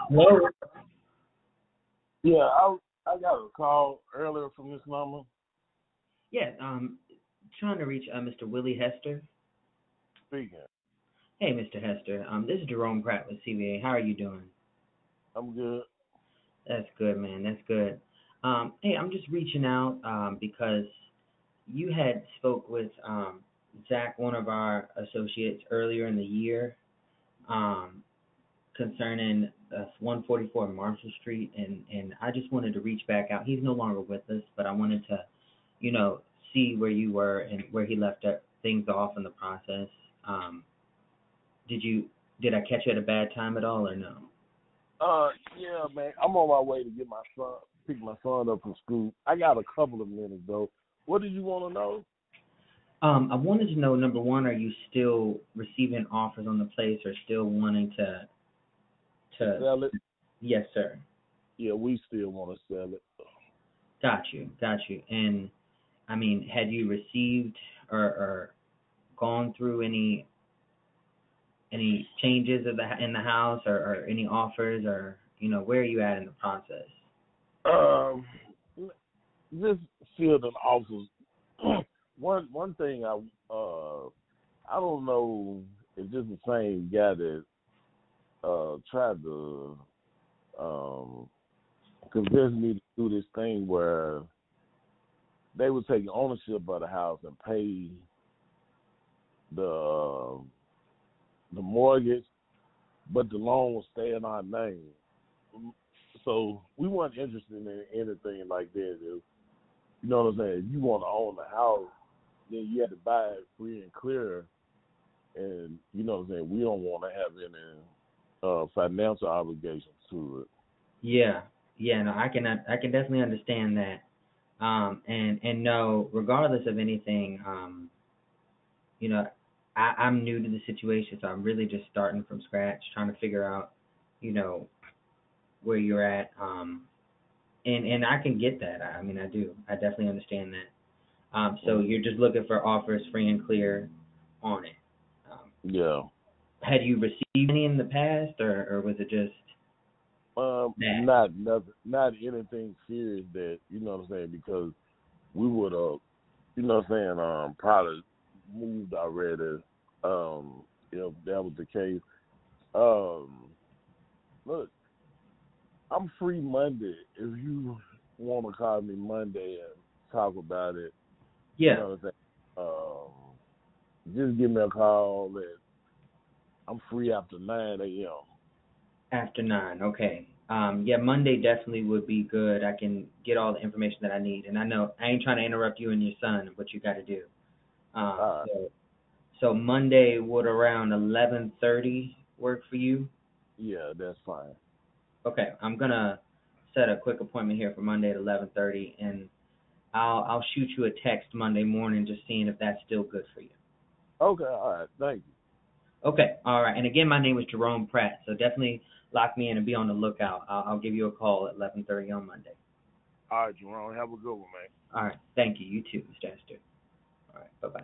Hello. Yeah, I got a call earlier from this number. Yeah, trying to reach Mr. Willie Hester. Speaking. Hey, Mr. Hester. This is Jerome Pratt with CVA. How are you doing? I'm good. That's good, man. That's good. Hey, I'm just reaching out because you had spoke with Zach, one of our associates, earlier in the year, um, concerning 144 Marshall Street, and I just wanted to reach back out. He's no longer with us, but I wanted to, you know, see where you were and where he left things off in the process. Um, did you did I catch you at a bad time at all or no? Yeah, man. I'm on my way to get my son, pick my son up from school. I got a couple of minutes though. What do you want to know? I wanted to know, number one, are you still receiving offers on the place or still wanting to Sell it? yes, sir. Yeah, we still want to sell it. Got you. And I mean, had you received or gone through any changes in the house or any offers or where are you at in the process? Um, just filled an office. One thing I don't know if this is the same guy that tried to convince me to do this thing where they would take ownership of the house and pay the the mortgage, but the loan will stay in our name. So we weren't interested in anything like that. You know what I'm saying? If you want to own the house, then you have to buy it free and clear. And you know what I'm saying? We don't want to have any financial obligations to it. Yeah, yeah, no, I can definitely understand that. And no, regardless of anything, you know, I'm new to the situation, so I'm really just starting from scratch, trying to figure out, you know, where you're at. And I can get that. I mean, I do. I definitely understand that. So you're just looking for offers free and clear on it. Um, Yeah. had you received any in the past, or was it just that? Not anything serious that, you know what I'm saying, because we would have, you know what I'm saying, probably moved already, if that was the case. Um, Look, I'm free Monday. If you want to call me Monday and talk about it, you Yeah, know what I'm saying, just give me a call. And I'm free after 9 a.m. after 9. Okay. Yeah, Monday definitely would be good. I can get all the information that I need, and I know I ain't trying to interrupt you and your son and what you got to do. Um, All right. so so Monday would around 11:30 work for you? Yeah, that's fine. Okay, I'm gonna set a quick appointment here for Monday at 11:30, and I'll shoot you a text Monday morning just seeing if that's still good for you. Okay, all right. Thank you. Okay, all right. And again, my name is Jerome Pratt, so definitely lock me in and be on the lookout. I'll give you a call at 11:30 on Monday. All right, Jerome. Have a good one, man. All right, thank you. You too, Mr. Esther. All right, bye bye.